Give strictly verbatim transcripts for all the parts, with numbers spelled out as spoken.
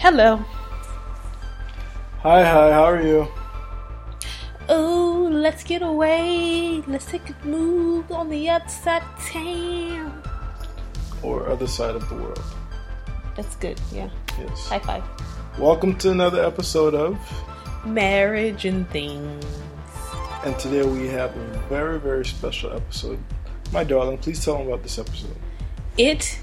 Hello. Hi, hi, how are you? Oh, let's get away. Let's take a move on the other side of town. Or other side of the world. That's good, yeah. Yes. High five. Welcome to another episode of Marriage and Things. And today we have a very, very special episode. My darling, please tell them about this episode. It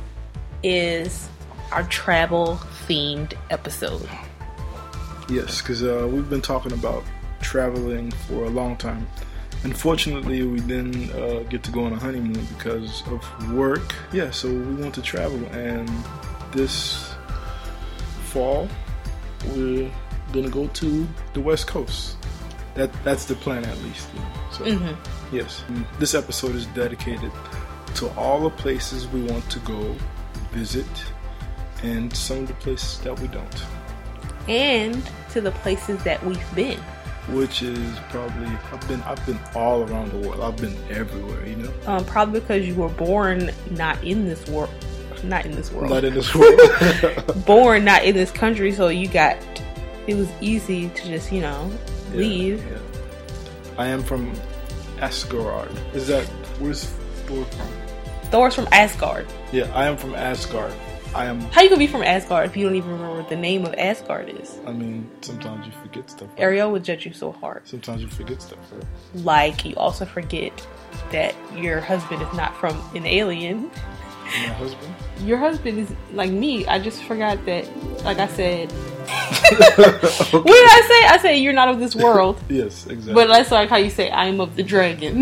is our travel-themed episode. Yes, because uh, we've been talking about traveling for a long time. Unfortunately, we didn't uh, get to go on a honeymoon because of work. Yeah, so we want to travel, and this fall, we're going to go to the West Coast. That That's the plan, at least. You know? So, Mm-hmm. yes, this episode is dedicated to all the places we want to go visit and some of the places that we don't. And to the places that we've been. Which is probably I've been I've been all around the world. I've been everywhere, you know. Um, probably because you were born not in this world, not in this world, Not in this world. born not in this country. So you got it was easy to just you know Yeah, leave. yeah. I am from Asgard. Is that where's Thor from? Thor's from Asgard. Yeah, I am from Asgard. I am. How you gonna be from Asgard if you don't even remember what the name of Asgard is? I mean, sometimes you forget stuff. Right? Ariel would judge you so hard. Sometimes you forget stuff. Right? Like you also forget that your husband is not from an alien. My husband. Your husband is like me. I just forgot that. Like I said, Okay. what did I say? I said you're not of this world. Yes, exactly. But that's like how you say I am of the dragon.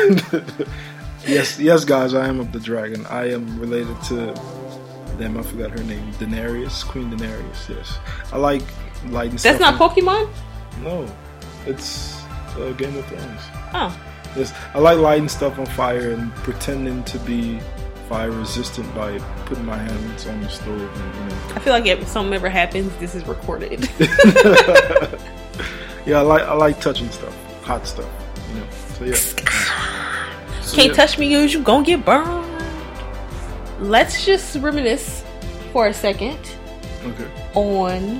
yes, yes, guys. I am of the dragon. I am related to. Damn, I forgot her name. Daenerys, Queen Daenerys. Yes, I like lighting. That's stuff not on- Pokemon. No, it's uh, Game of Thrones. Oh, Yes, I like lighting stuff on fire and pretending to be fire resistant by putting my hands on the stove. And, you know. I feel like if something ever happens, this is recorded. Yeah, I like I like touching stuff, hot stuff. You know. So yeah. So, Can't yeah. touch me, cause you gonna get burned. Let's just reminisce for a second Okay. on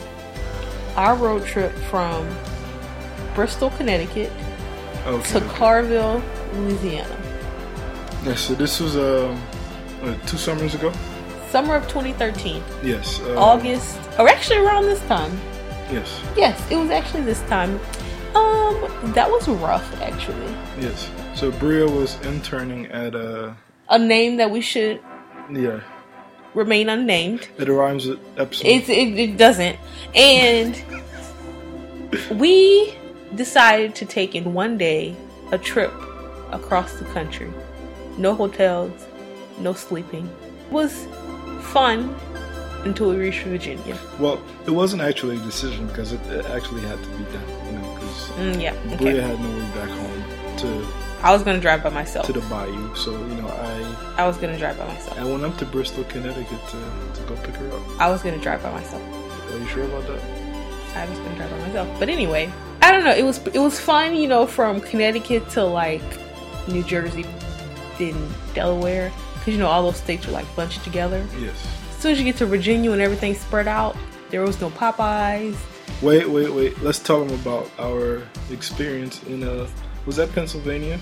our road trip from Bristol, Connecticut Okay. to okay. Carville, Louisiana. Yeah. So this was uh, what, two summers ago. Summer of twenty thirteen. Yes. Uh, August, or actually around this time. Yes. Yes, it was actually this time. Um, that was rough, actually. Yes. So Bria was interning at uh, A name that we should yeah. remain unnamed. It rhymes with episode. It's, it, it doesn't. And we decided to take in one day a trip across the country. No hotels, no sleeping. It was fun until we reached Virginia. Well, it wasn't actually a decision because it, it actually had to be done, you know, because Mm, yeah, Bria okay. had no way back home to I was going to drive by myself. to the bayou. So, you know, I I was going to drive by myself. I went up to Bristol, Connecticut to, to go pick her up. I was going to drive by myself. Are you sure about that? I was going to drive by myself. But anyway, I don't know. It was it was fun, you know, from Connecticut to like New Jersey, then Delaware. Because, you know, all those states were like bunched together. Yes. As soon as you get to Virginia and everything's spread out, there was no Popeyes. Wait, wait, wait. Let's tell them about our experience in, uh, was that Pennsylvania?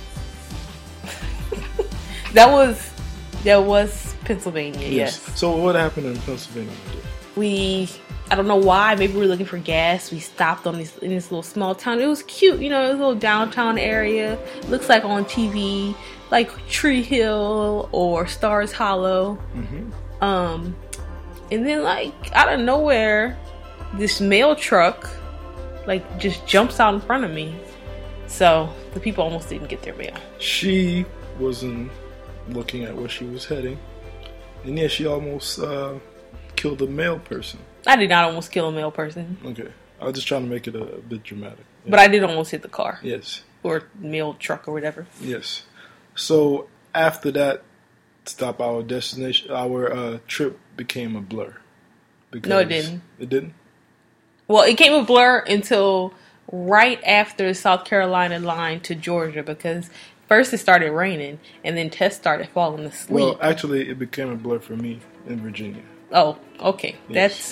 That was that was Pennsylvania, yes. So what happened in Pennsylvania? We I don't know why, maybe we were looking for gas. We stopped on this in this little small town. It was cute, you know, it was a little downtown area. Looks like on T V, like Tree Hill or Stars Hollow. Mm-hmm. Um and then like out of nowhere, this mail truck like just jumps out in front of me. So the people almost didn't get their mail. She wasn't looking at where she was heading. And yeah, she almost uh, killed a male person. I did not almost kill a male person, Okay. I was just trying to make it a, a bit dramatic. Yeah. but I did almost hit the car Yes. or mail truck or whatever. Yes. So after that stop, our destination, our uh, trip became a blur. Because No, it didn't. It didn't? Well, it came a blur until right after the South Carolina line to Georgia because first it started raining and then Tess started falling asleep. Well, actually, it became a blur for me in Virginia. Oh, okay. Yes. That's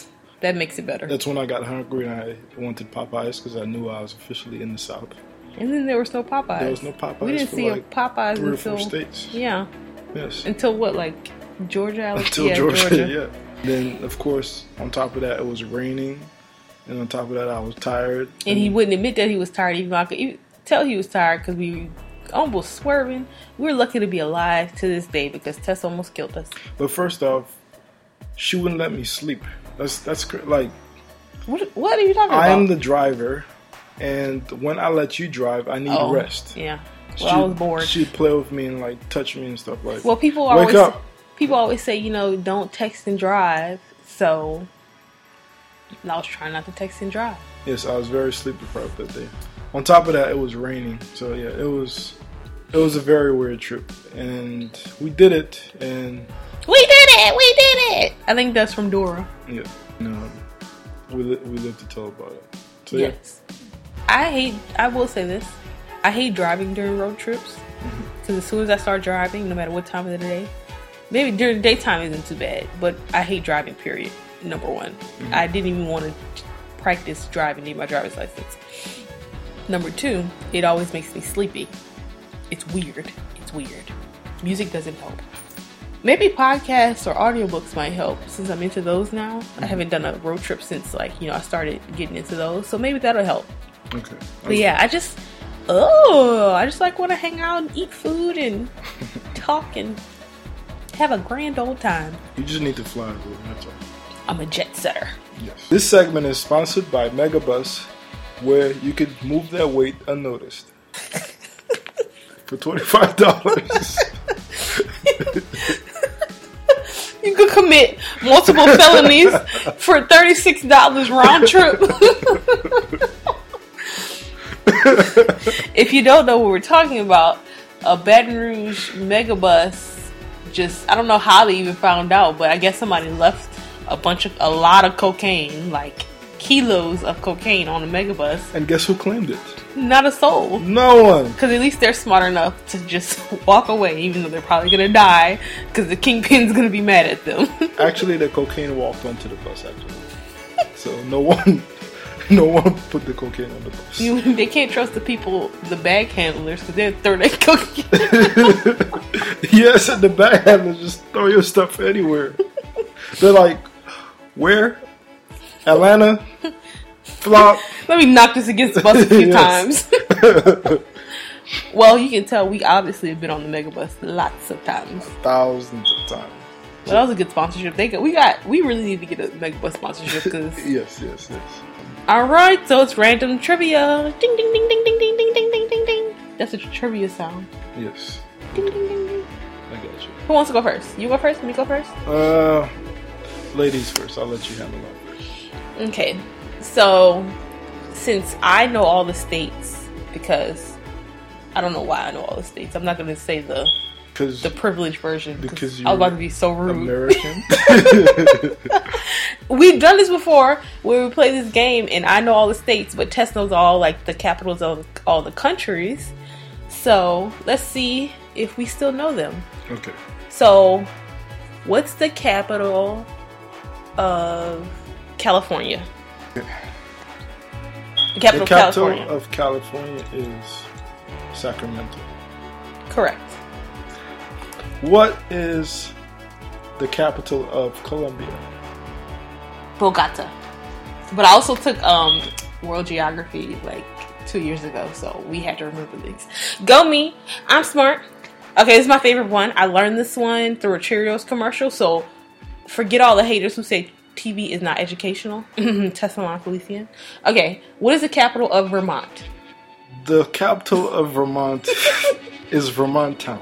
That makes it better. That's when I got hungry and I wanted Popeyes because I knew I was officially in the South. And then there was no Popeyes. There was no Popeyes. We didn't for see like a Popeyes three until or four states. Yeah. Yes. Until what, like Georgia? Alex? Until yeah, Georgia, Georgia. yeah. Then of course, on top of that, it was raining, and on top of that, I was tired. And, and he wouldn't admit that he was tired, even though I could even tell he was tired because we were almost swerving. We're lucky to be alive to this day because Tess almost killed us. But first off, she wouldn't let me sleep. That's that's cr- like. What, what are you talking about? I am the driver, and when I let you drive, I need oh, rest. Yeah. Well, She'd, I was bored. She'd play with me and like touch me and stuff like. Well, people wake always up. People always say, you know, don't text and drive. So I was trying not to text and drive. Yes, I was very sleep deprived that day. On top of that, it was raining, so yeah, it was it was a very weird trip, and we did it, and we did it, we did it. I think that's from Dora. Yeah, no. We, li- we live to tell about it. So, yes. Yeah. I hate, I will say this. I hate driving during road trips. Because mm-hmm. as soon as I start driving, no matter what time of the day, maybe during the daytime isn't too bad, but I hate driving, period. Number one. Mm-hmm. I didn't even want to practice driving, need my driver's license. Number two, it always makes me sleepy. It's weird. It's weird. Music doesn't help. Maybe podcasts or audiobooks might help since I'm into those now. Mm-hmm. I haven't done a road trip since, like, you know, I started getting into those. So maybe that'll help. Okay. But yeah, I just, oh, I just like want to hang out and eat food and talk and have a grand old time. You just need to fly a little, that's all. I'm a jet setter. Yes. This segment is sponsored by Megabus, where you can move that weight unnoticed. For twenty-five dollars. You could commit multiple felonies for thirty-six dollars round trip. If you don't know what we're talking about, a Baton Rouge Megabus just, I don't know how they even found out, but I guess somebody left a bunch of, a lot of cocaine, like kilos of cocaine on a Megabus. And guess who claimed it? Not a soul. No one. Because at least they're smart enough to just walk away, even though they're probably going to die, because the kingpin's going to be mad at them. Actually, the cocaine walked onto the bus, actually. So no one no one put the cocaine on the bus. You, they can't trust the people, the bag handlers, because they're throwing that cocaine. Yes, and the bag handlers just throw your stuff anywhere. They're like, where? Atlanta? Flop. Let me knock this against the bus a few times. Well, you can tell we obviously have been on the Megabus lots of times. Thousands of times. Well, that was a good sponsorship. They got, we got, we really need to get a Megabus sponsorship because. yes, yes, yes. All right, so it's random trivia. Ding, ding, ding, ding, ding, ding, ding, ding, ding, ding, ding. That's a trivia sound. Yes. Ding, ding, ding, ding. I got you. Who wants to go first? You go first. Me go first. Uh, ladies first. I'll let you handle that first. Okay, so since I know all the states, because I don't know why I know all the states. I'm not going to say the the privileged version because I was about to be so rude. American. We've done this before where we play this game and I know all the states, but Tess knows all like the capitals of all the countries. So let's see if we still know them. Okay. So, what's the capital of California? Okay. The capital, the capital of California. of California is Sacramento. Correct. What is the capital of Colombia? Bogota. But I also took um, world geography like two years ago, so we had to remember these. Go me. I'm smart. Okay, this is my favorite one. I learned this one through a Cheerios commercial, so forget all the haters who say T V is not educational. Tesla Felician. Okay, what is the capital of Vermont? The capital of Vermont is Vermont Town.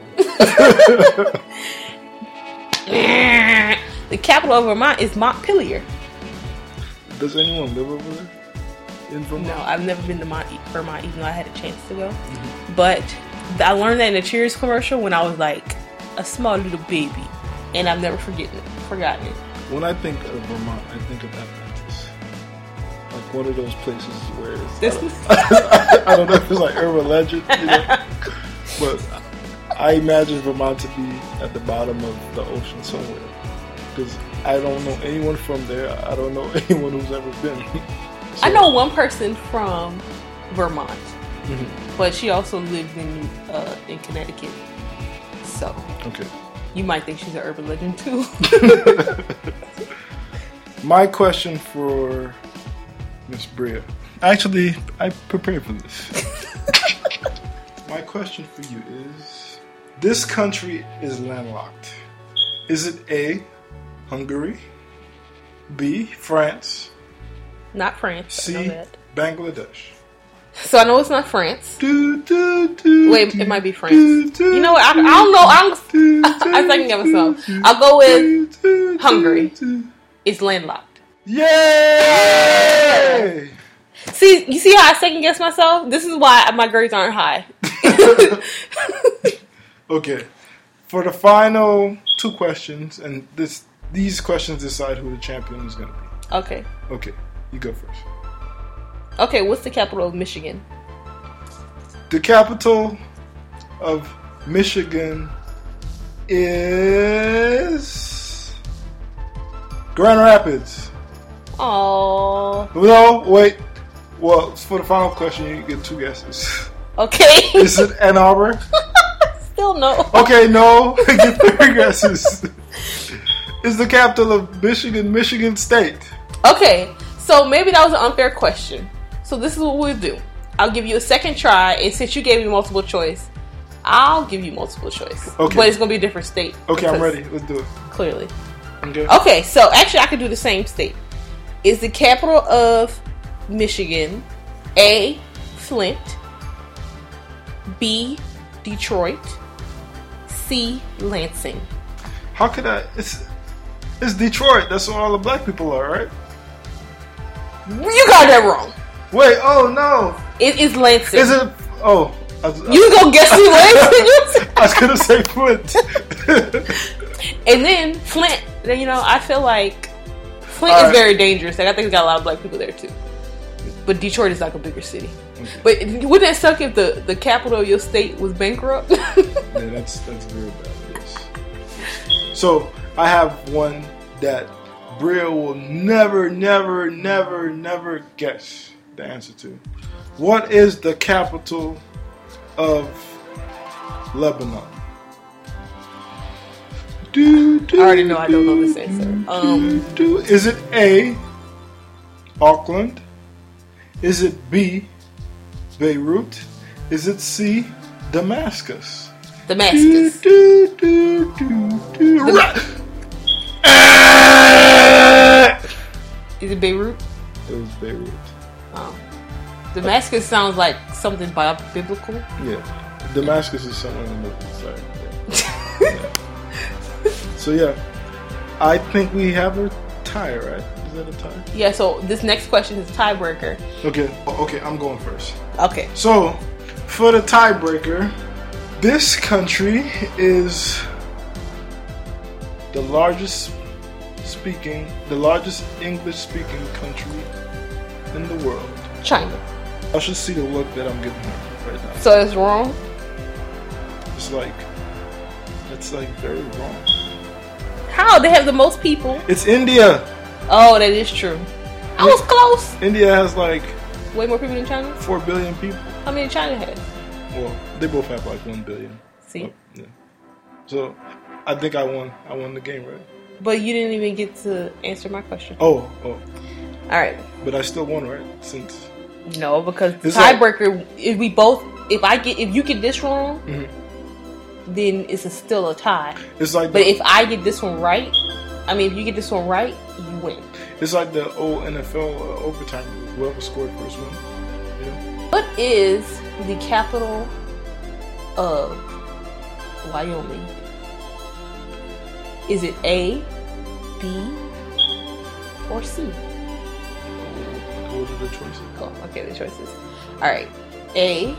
The capital of Vermont is Montpelier. Does anyone live over there? In Vermont? No, I've never been to Mont- Vermont, even though I had a chance to go. Mm-hmm. But I learned that in a Cheers commercial when I was like a small little baby, and I've never forgotten it. Forgotten it. When I think of Vermont, I think of Atlantis. Like one of those places where it's, This I, don't, I don't know if it's like urban legend, you know? But I imagine Vermont to be at the bottom of the ocean somewhere. Because I don't know anyone from there. I don't know anyone who's ever been. So, I know one person from Vermont, mm-hmm. but she also lived in uh, in Connecticut. So okay, you might think she's an urban legend too. My question for Miss Bria. Actually, I prepared for this. My question for you is: this country is landlocked. Is it A, Hungary, B, France, Not France. C, I know that. Bangladesh? So I know it's not France. Do, do, do, Wait, do, it might be France. do, do, You know what? I, I don't know. I'm. I second guess myself. I'll go with do, Hungary. do. It's landlocked. Yay! See, you see how I second guess myself? This is why my grades aren't high. Okay, for the final two questions, and this these questions decide who the champion is going to be. Okay. Okay, you go first. Okay, what's the capital of Michigan? The capital of Michigan is Grand Rapids. Oh. No, wait. Well, for the final question, you get two guesses. Okay. Is it Ann Arbor? Still no. Okay, no. Get three guesses. Is the capital of Michigan Michigan State? Okay, so maybe that was an unfair question. So this is what we'll do. I'll give you a second try, and since you gave me multiple choice, I'll give you multiple choice. Okay. But it's going to be a different state. Okay, I'm ready. Let's do it. Clearly. Okay. Okay, so actually I could do the same state. Is the capital of Michigan A, Flint, B, Detroit, C, Lansing? How could I? It's it's Detroit. That's where all the black people are, right? You got that wrong. Wait. Oh no. It is Lansing. Is it? Oh. I was, You go guess who Lansing I was gonna say Flint. is. And then Flint. You know, I feel like Flint All is right. very dangerous. Like I think it's got a lot of black people there too. But Detroit is like a bigger city. Okay. But wouldn't that suck if the, the capital of your state was bankrupt? Yeah, that's that's very bad. Yes. So I have one that Bria will never, never, never, never guess the answer to. What is the capital of Lebanon? Do, do, I already know I don't know this do, answer. do, Um, do. Is it A, Auckland? Is it B, Beirut? Is it C, Damascus? Damascus. Do, do, do, do, do. Dam- Is it Beirut? It was Beirut. Um, Damascus sounds like something bi- biblical. Yeah, Damascus is somewhere in the middle. Sorry. Yeah. Yeah. So yeah, I think we have a tie, right? Is that a tie? Yeah, so this next question is tiebreaker. Okay. Okay, I'm going first. Okay. So for the tiebreaker, this country is the largest speaking, the largest English-speaking country in the world. China. I should see the look that I'm giving her right now. So it's wrong? It's like, it's like very wrong. How? They have the most people. It's India. Oh, that is true. I was close. India has like Way more people than China? four billion people. How many China has? Well, they both have like one billion. See? Oh, yeah. So I think I won. I won the game, right? But you didn't even get to answer my question. Oh, oh. Alright. But I still won, right? Since No, because It's like- tiebreaker, if we both, if I get, if you get this wrong, Mhm. then it's a, still a tie. it's like But the, if I get this one right, I mean, if you get this one right, you win. it's like the old N F L uh, overtime rule. Whoever scored first win. You know? What is the capital of Wyoming? Is it A, B, or C? What are the choices? Oh, okay, the choices. All right. A,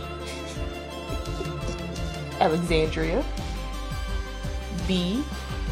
Alexandria. B,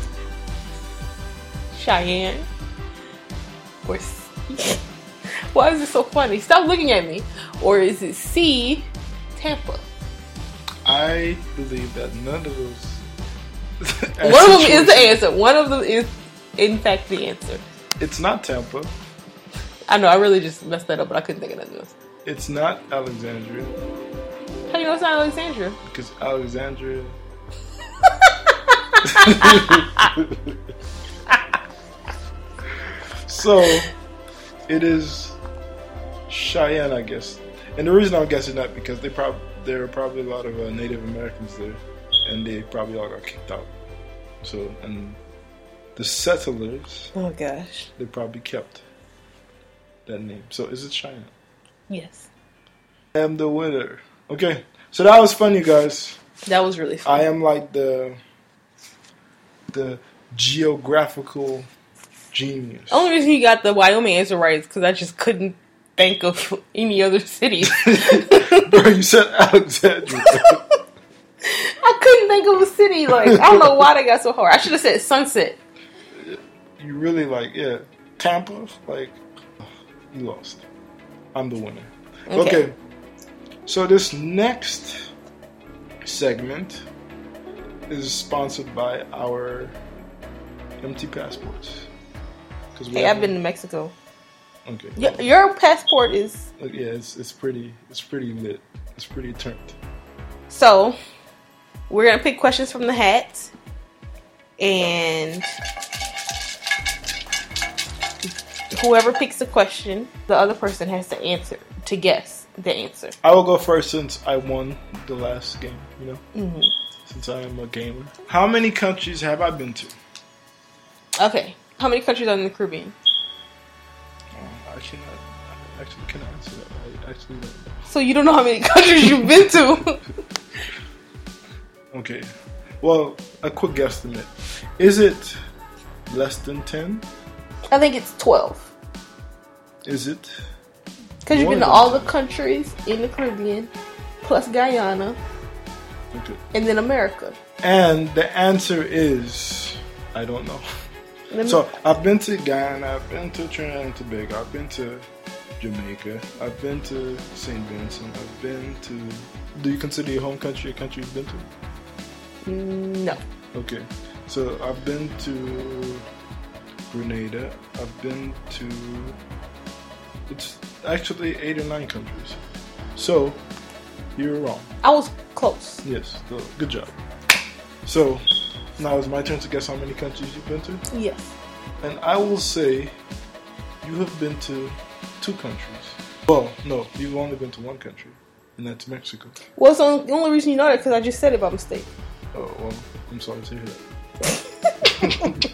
Cheyenne. Or C. Why is it so funny? Stop looking at me. Or is it C, Tampa? I believe that none of those. One of them is the answer. One of them is in fact the answer? It's not Tampa. I know, I really just messed that up, but I couldn't think of nothing else. It's not Alexandria. How do you know it's not Alexandria? Because Alexandria... So, it is Cheyenne, I guess. And the reason I'm guessing that because they prob- there are probably a lot of uh, Native Americans there. And they probably all got kicked out. So, and the settlers... Oh, gosh. They probably kept that name. So, is it Cheyenne? Yes. I am the winner. Okay, so that was fun, you guys. That was really fun. I am like the the geographical genius. The only reason you got the Wyoming answer right is because I just couldn't think of any other cities. Bro, you said Alexandria. I couldn't think of a city. Like, I don't know why they got so hard. I should have said Sunset. You really like, yeah. Tampa, like, you lost. I'm the winner. Okay. okay. So this next segment is sponsored by our empty passports. Hey, I've been to Mexico. Okay. Y- your passport is... Yeah, it's it's pretty it's pretty lit. It's pretty turned. So, we're going to pick questions from the hat. And whoever picks the question, the other person has to answer, to guess the answer. I will go first since I won the last game, you know? Mm-hmm. Since I am a gamer. How many countries have I been to? Okay. How many countries are in the Caribbean? Oh, I cannot, I actually cannot answer that. I actually don't know. So you don't know how many countries you've been to? Okay. Well, a quick guesstimate. Is it less than ten? I think it's twelve. Is it? Because you've been to all the countries in the Caribbean, plus Guyana, okay, and then America. And the answer is, I don't know. So, I've been to Guyana, I've been to Trinidad and Tobago, I've been to Jamaica, I've been to Saint Vincent, I've been to... Do you consider your home country a country you've been to? No. Okay. So, I've been to Grenada, I've been to... It's actually eight or nine countries. So, you're wrong. I was close. Yes, so good job. So, now it's my turn to guess how many countries you've been to? Yes. And I will say you have been to two countries. Well, no, you've only been to one country, and that's Mexico. Well, so the only reason you know that is because I just said it by mistake. Oh, well, I'm sorry to hear that.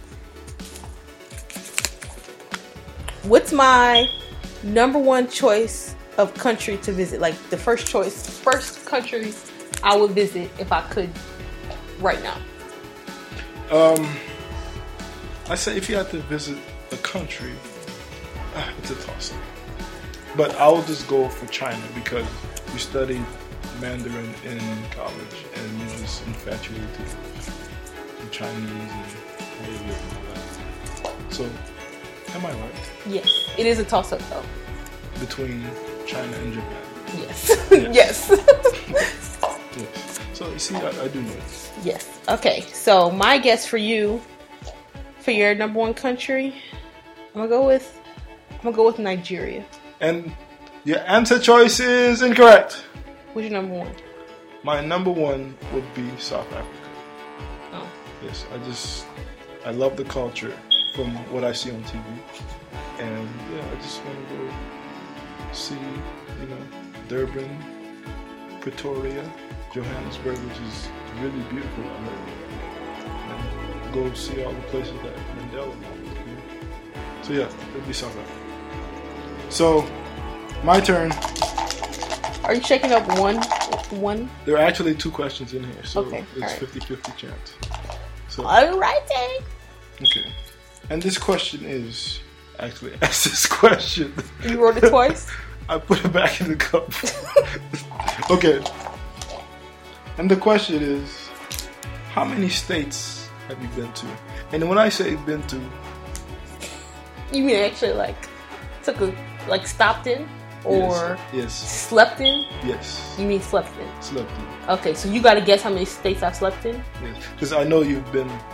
What's my number one choice of country to visit? Like the first choice, first country I would visit if I could right now. Um, I say if you had to visit a country, ah, it's a toss-up. But I would just go for China because you studied Mandarin in college and you're just infatuated with Chinese and how you live and all that. So, am I right? Yes, it is a toss-up though. Between China and Japan. Yes. Yes. Yes. Yes. So you see, I, I do know this. Yes. Okay. So my guess for you, for your number one country, I'm gonna go with, I'm gonna go with Nigeria. And your answer choice is incorrect. What's your number one? My number one would be South Africa. Oh. Yes, I just, I love the culture from what I see on T V. And yeah, I just want to go see, you know, Durban, Pretoria, Johannesburg, which is really beautiful. I heard. And go see all the places that Mandela went. So yeah, it'd be South Africa. So, my turn. Are you shaking up one? One? There are actually two questions in here, so okay, it's right. fifty-fifty chance. So, all right. Okay. And this question is, actually, ask this question. You wrote it twice? I put it back in the cup. Okay. And the question is, how many states have you been to? And when I say been to... You mean actually like, took a, like stopped in? Or yes, yes. slept in? Yes. You mean slept in? Slept in. Okay, so you gotta guess how many states I've slept in? Yes. Because I know you've been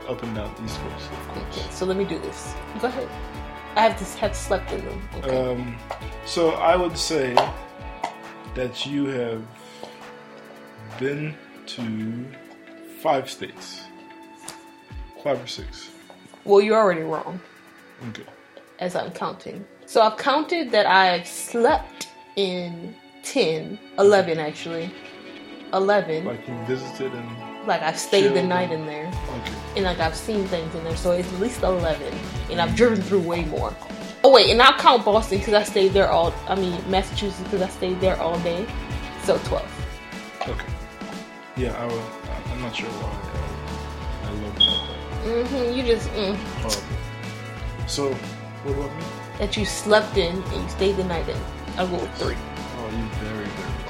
up and down the East Coast, of course. Okay, so let me do this. Go ahead. I have to have slept in them. Okay. Um, so I would say that you have been to five states. Five or six. Well, you're already wrong. Okay. As I'm counting. So I've counted that I've slept in ten, eleven actually. eleven. Like you visited and... Like I've stayed the night in there. Okay. And like I've seen things in there. So it's at least eleven. And I've driven through way more. Oh wait, and I'll count Boston because I stayed there all... I mean, Massachusetts because I stayed there all day. So twelve. Okay. Yeah, I would, I'm not sure why uh, I love that. Mm-hmm, you just... Mm. Horrible. So, what about me? That you slept in and you stayed the night in. I'll go with three. Oh, you very,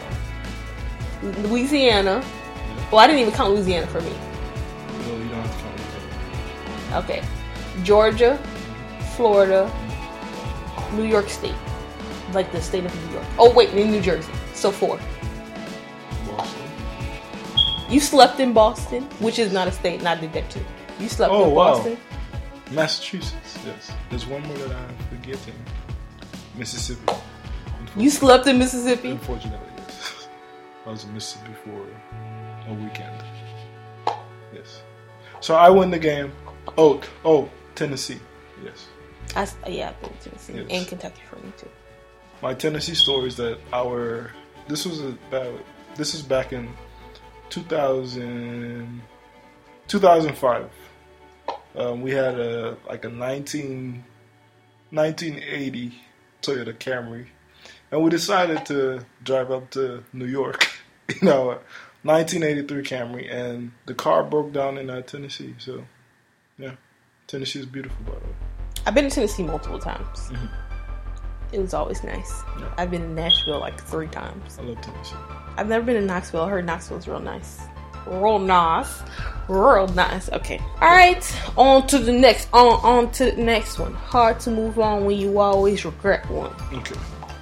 very wrong. Louisiana. Yeah. Well, I didn't even count Louisiana for me. No, you don't have to count Louisiana. Okay. Georgia, Florida, New York State. Like the state of New York. Oh, wait, in New Jersey. So four. Boston. You slept in Boston, which is not a state, not did that too. You slept Oh, in wow. Boston. Massachusetts, yes. There's one more that I'm forgetting. Mississippi. You slept in Mississippi? Unfortunately, yes. I was in Mississippi for a weekend. Yes. So I win the game. Oh, oh, Tennessee. Yes. I, yeah, I've been to Tennessee. Yes. And Kentucky for me too. My Tennessee story is that our this was about this is back in two thousand, two thousand five. Um, we had a like a nineteen, nineteen eighty Toyota Camry, and we decided to drive up to New York in our nineteen eighty-three Camry, and the car broke down in uh, Tennessee. So, yeah, Tennessee is beautiful, by the way. I've been to Tennessee multiple times. Mm-hmm. It was always nice. Yeah. I've been to Nashville like three times. I love Tennessee. I've never been to Knoxville. I heard Knoxville's real nice. Real nice. Real nice. Okay. Alright. On to the next. On on to the next one. Hard to move on when you always regret one. Okay.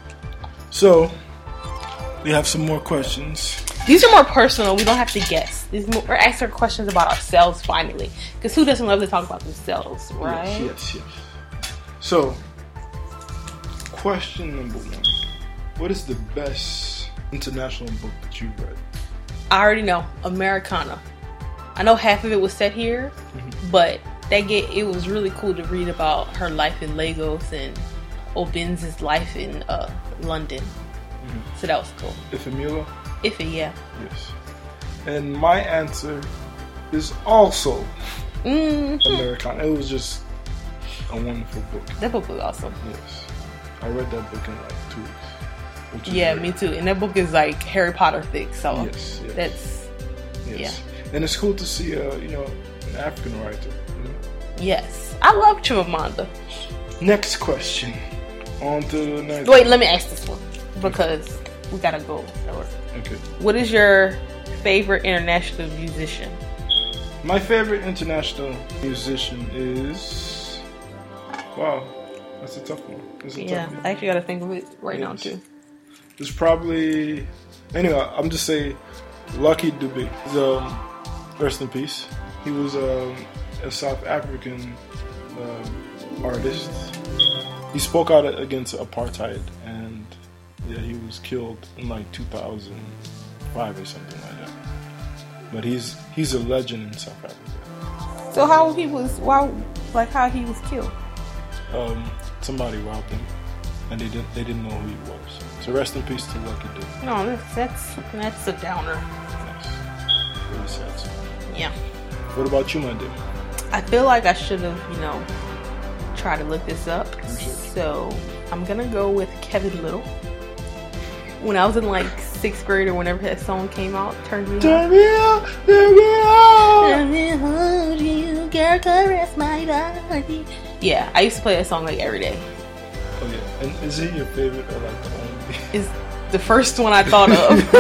So, we have some more questions. These are more personal. We don't have to guess. These more, we're asking questions about ourselves finally. Because who doesn't love to talk about themselves, right? Yes, yes, yes. So, question number one. What is the best international book that you've read? I already know. Americana. I know half of it was set here, mm-hmm. but that get it was really cool to read about her life in Lagos and Obenz's life in uh, London. Mm-hmm. So that was cool. Ifemila? Ife, yeah. Yes. And my answer is also mm-hmm. Americana. It was just a wonderful book. That book was awesome. Yes. I read that book in like two weeks. Which is yeah, great. me too. And that book is like Harry Potter thick, so yes, yes. that's yes. yeah. And it's cool to see, uh, you know, an African writer. You know? Yes, I love Chimamanda. Next question. On to the next. Wait, let me ask this one because we gotta go. Okay. What is your favorite international musician? My favorite international musician is... Wow, that's a tough one. That's a yeah, tough one. I actually gotta think of it right yes. now too. It's probably... Anyway, I'm just saying Lucky Dube. He's, um, rest in peace. He was um, a South African um, artist. He spoke out against apartheid, and yeah, he was killed in like two thousand five or something like that. But he's he's a legend in South Africa. So how he was? Why? Like how he was killed? Um, somebody robbed him, and they didn't they didn't know who he was. So rest in peace to Lucky Dube. No, that's that's, that's a downer. Yes. Really sad. Song. Yeah. What about you, my dear? I feel like I should have, you know, tried to look this up. Research. So I'm gonna go with Kevin Little. When I was in like sixth grade or whenever that song came out, Turn Me Turn me on, turn me on. Let me hold you, girl, caress my body. Yeah, I used to play that song like every day. Oh yeah, and is he your favorite or like the only? It's the first one I thought of.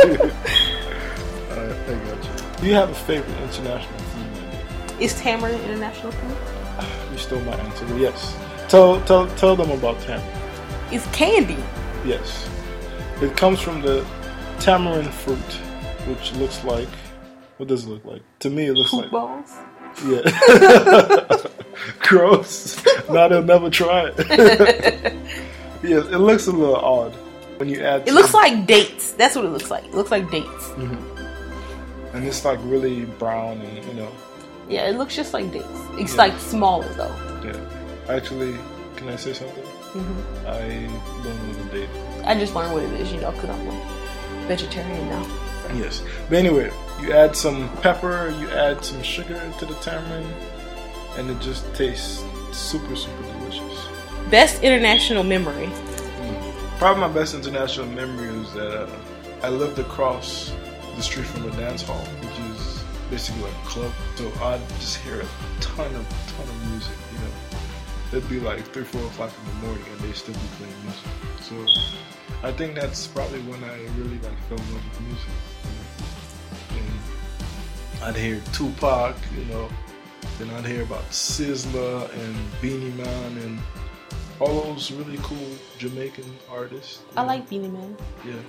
Alright, I got you. Do you have a favorite international food, my dear? Is tamarind international food? You stole my answer, but yes. Tell tell tell them about tamarind. It's candy. Yes. It comes from the tamarind fruit, which looks like... What does it look like? To me, it looks Poop like... balls? Yeah. Gross. Now they'll never try it. Yeah, it looks a little odd when you add. It looks like dates. That's what it looks like. It looks like dates. Mm-hmm. And it's like really brown and, you know. Yeah, it looks just like dates. It's Yeah. like smaller though. Yeah. Actually, can I say something? Mm-hmm. I don't want to date. I just learned what it is, you know, because I'm a vegetarian now. Yes. But anyway, you add some pepper, you add some sugar to the tamarind, and it just tastes super, super delicious. Best international memory. Mm. Probably my best international memory was that uh, I lived across the street from a dance hall, which is basically like a club. So I'd just hear a ton of, ton of music, you know. It'd be like three, four o'clock in the morning, and they'd still be playing music. So I think that's probably when I really like fell in love with music. You know? And I'd hear Tupac, you know, then I'd hear about Sizzla and Beanie Man and all those really cool Jamaican artists. I know? like Beanie Man.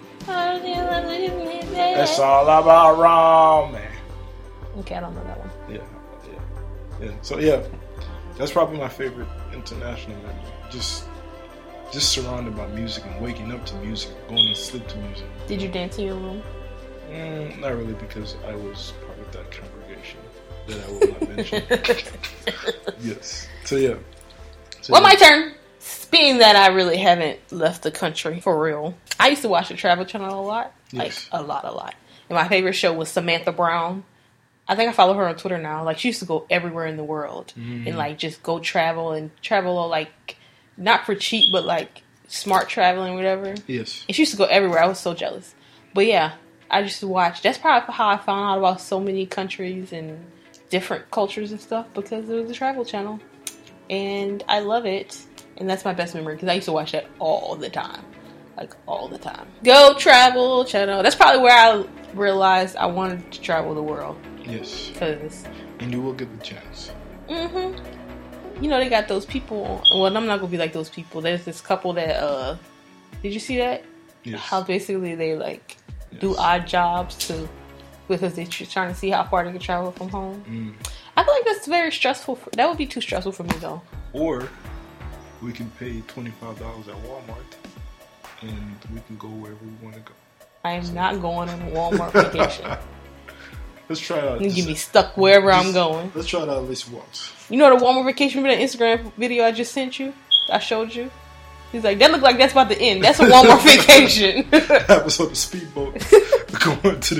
Yeah. It's all about Ron, man. Okay, I don't know that one. Yeah, yeah, yeah. So yeah, that's probably my favorite international memory. Just, just surrounded by music and waking up to music, going to sleep to music. Did you dance in your room? Mm, not really, because I was part of that congregation that I will not mention. Yes. So yeah. So, Well, yeah. my turn. Being that I really haven't left the country for real, I used to watch the Travel Channel a lot, like Yes. a lot, a lot. And my favorite show was Samantha Brown. I think I follow her on Twitter now. Like, she used to go everywhere in the world Mm-hmm. and like just go travel and travel like not for cheap, but like smart traveling, whatever. Yes. And she used to go everywhere. I was so jealous. But yeah, I just watched. That's probably how I found out about so many countries and different cultures and stuff, because it was the Travel Channel. And I love it. And that's my best memory, because I used to watch that all the time. Like, all the time. Go Travel Channel. That's probably where I realized I wanted to travel the world. Yes. Because, And you will get the chance. mm-hmm. You know, they got those people. Well, I'm not going to be like those people. There's this couple that, uh, did you see that? Yes. How basically they, like, Yes. do odd jobs to, because they're trying to see how far they can travel from home. Mm. I feel like that's very stressful. For, that would be too stressful for me, though. Or we can pay twenty-five dollars at Walmart, and we can go wherever we want to go. I am not going on a Walmart vacation. Let's try it out. You Just- get me stuck wherever I'm just- going. Let's try it out at least once. You know the Walmart vacation video, Instagram video I just sent you? I showed you? He's like, that look like that's about to end. That's a Walmart vacation. I was on a speedboat going to the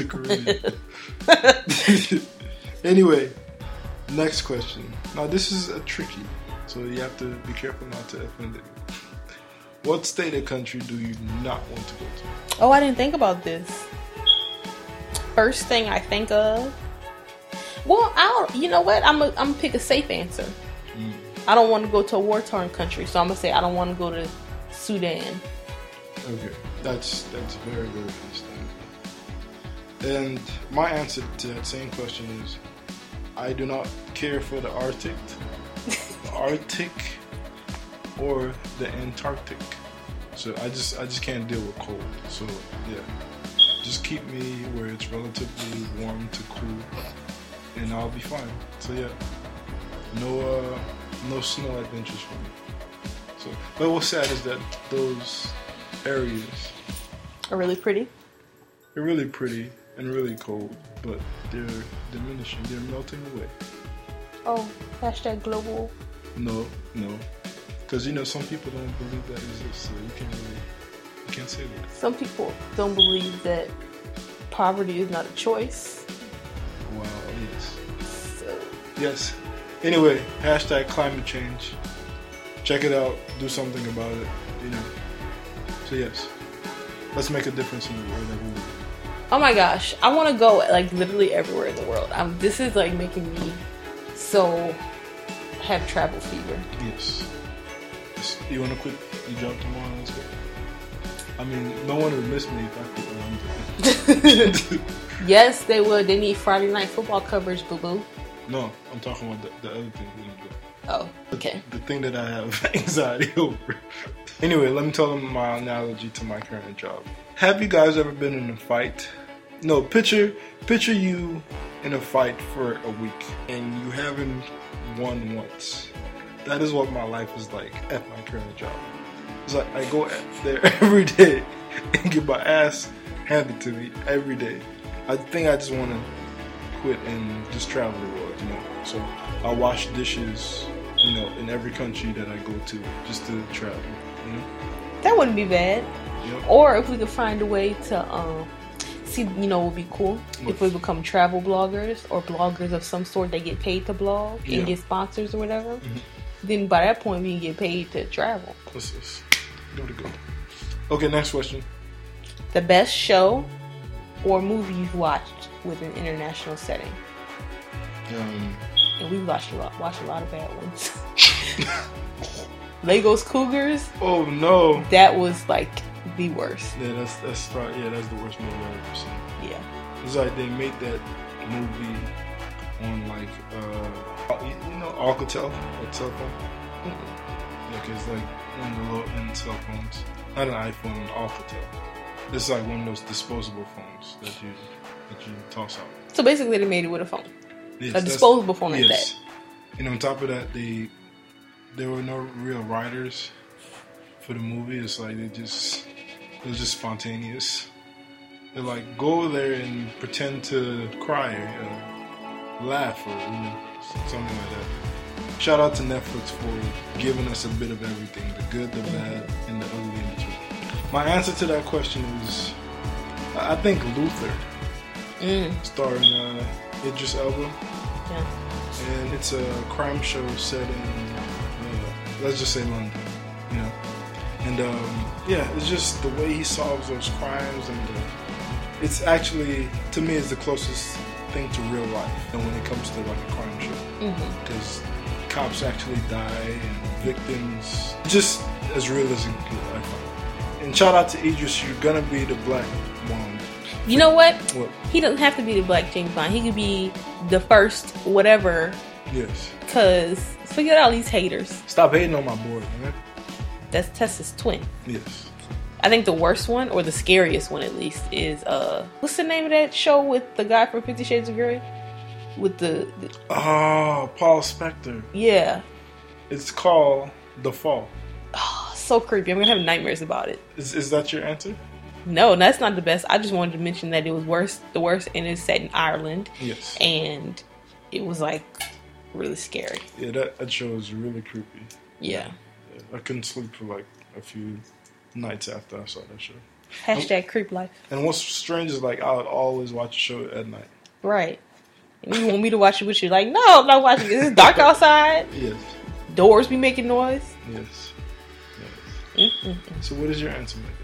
Caribbean. Anyway, next question. Now this is a tricky, so you have to be careful not to offend anyone. What state or country do you not want to go to? Oh, I didn't think about this. First thing I think of. Well, I don't. You know what? I'm gonna I'm pick a safe answer. Mm. I don't want to go to a war-torn country, so I'm gonna say I don't want to go to Sudan. Okay, that's that's very very understandable. And my answer to that same question is, I do not care for the Arctic, the Arctic, or the Antarctic. So I just I just can't deal with cold. So yeah, just keep me where it's relatively warm to cool, and I'll be fine. So yeah, no uh, no snow adventures for me. So, but what's sad is that those areas Are really pretty. are really pretty and really cold, but they're diminishing. They're melting away. Oh, hashtag global. No, no, because you know some people don't believe that exists, so you can't really, you can't say that. Some people don't believe that poverty is not a choice. Wow, yes, So, yes. Anyway, hashtag climate change. Check it out. Do something about it. You know. So yes, let's make a difference in the world that we live in. oh my gosh, I want to go like literally everywhere in the world. Um, this is like making me so have travel fever. Yes. Yes. You want to quit your job tomorrow? Let's go. I mean, no one would miss me if I quit what I'm doing. Yes, they would. They need Friday night football coverage, boo boo. No, I'm talking about the, the other thing we need to do. Oh, okay. The thing that I have anxiety over. Anyway, let me tell them my analogy to my current job. Have you guys ever been in a fight No, picture picture you in a fight for a week and you haven't won once. That is what my life is like at my current job. It's like I go there every day and get my ass handed to me every day. I think I just want to quit and just travel the world, you know. So I wash dishes, you know, in every country that I go to just to travel, you know. That wouldn't be bad. Yep. Or if we could find a way to um, see, you know, what would be cool What? if we become travel bloggers or bloggers of some sort that get paid to blog Yeah. and get sponsors or whatever. Mm-hmm. Then by that point we can get paid to travel. What's this? Give it a go. Okay, next question. The best show or movie you've watched with an international setting. Um, And we watched a lot, watched a lot of bad ones. Lagos Cougars. oh no. That was like the worst. Yeah, that's that's probably, yeah, that's the worst movie I've ever seen. Yeah. It's like they made that movie on like uh you know Alcatel, a cell phone. Mm-mm. Like it's like one of the low end cell phones, not an iPhone, an Alcatel. It's like one of those disposable phones that you that you toss out. So basically, they made it with a phone, Yes, a that's- disposable phone like yes. that. And on top of that, they there were no real writers for the movie. It's like they just it was just spontaneous. They're like go there and pretend to cry or uh, laugh or you know something like that. Shout out to Netflix for giving us a bit of everything, the good, the bad, and the ugly in between. My answer to that question is, I think Luther, Mm. starring uh, Idris Elba, Yeah. and it's a crime show set in, uh, let's just say London, you know. And um, yeah, it's just the way he solves those crimes, and the, it's actually to me is the closest thing to real life, and when it comes to like a crime show, Mm-hmm. because cops actually die and victims, just as real as it can get, I find. And shout out to Idris, you're gonna be the black Bond. You know what? What? He doesn't have to be the Black James Bond. He could be the first whatever. Yes. Cause forget all these haters. Stop hating on my boy, man. That's Tessa's twin. Yes. I think the worst one, or the scariest one at least, is uh, what's the name of that show with the guy from Fifty Shades of Grey? With the, the Oh, Paul Spector. yeah, It's called The Fall. oh, so creepy. I'm gonna have nightmares about it. Is is that your answer? No, that's not the best. I just wanted to mention that it was worse, the worst, and it's set in Ireland, Yes. and it was like really scary. Yeah, that, that show is really creepy. Yeah. Yeah, I couldn't sleep for like a few nights after I saw that show. Hashtag creep life. And what's strange is like I would always watch a show at night. Right. And you want me to watch it with you? Like, no, I'm not watching it. It's dark outside. Yes. Doors be making noise. Yes. Yes. Mm-mm-mm. So what is your answer, Megan?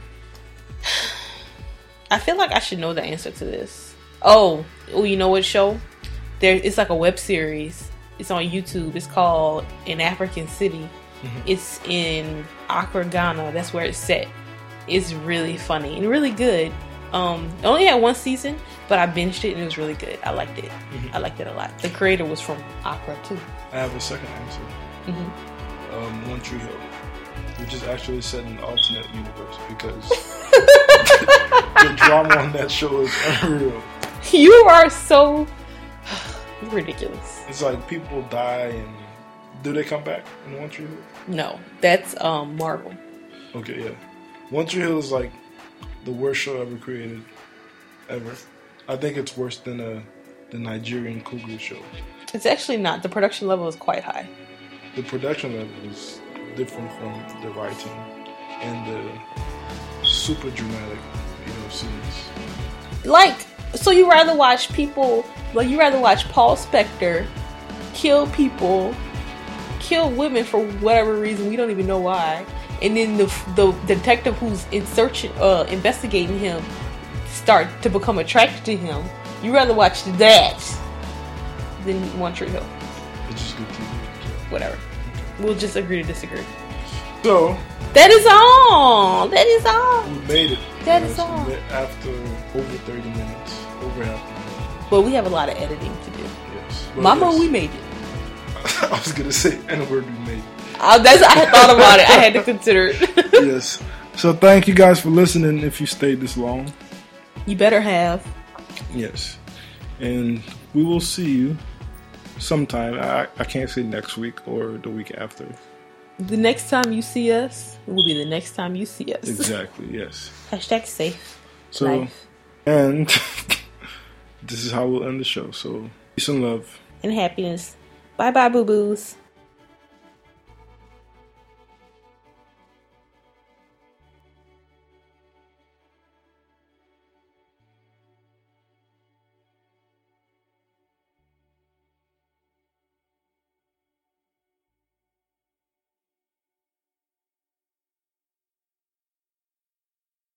I feel like I should know the answer to this. Oh, oh, you know what show? There, it's like a web series. It's on YouTube. It's called An African City. Mhm. It's in Accra, Ghana. That's where it's set. It's really funny and really good. Um, it only had one season, but I binged it and it was really good. I liked it. Mhm. I liked it a lot. The creator was from Accra too. I have a second answer. hmm Um, One Tree Hill, which is actually set in an alternate universe because the drama on that show is unreal. You are so ridiculous. It's like people die and do they come back in One Tree Hill? No, that's um, Marvel. Okay, yeah. One Tree Hill is like the worst show ever created, ever. I think it's worse than a the Nigerian Cougar show. It's actually not. The production level is quite high. The production level is different from the writing and the super dramatic, you know, scenes. Like, so you rather watch people, like you rather watch Paul Spector kill people, kill women for whatever reason, we don't even know why, and then the the detective who's in search, uh, investigating him start to become attracted to him. You rather watch that than One Tree Hill. It's just good T V. Whatever. We'll just agree to disagree. So, That is all. That is all. we made it. That Yes, is all. we- After over thirty minutes, over half an hour. But we have a lot of editing to do. Yes. But Mama, yes. we made it. I was going to say N word we made. Uh, that's I had thought about it. I had to consider it. Yes. So thank you guys for listening if you stayed this long. You better have. Yes. And we will see you sometime. I, I can't say next week or the week after. The next time you see us will be the next time you see us. Exactly, yes. Hashtag safe. So, life. And this is how we'll end the show. So, peace and love. And happiness. Bye bye, boo boos.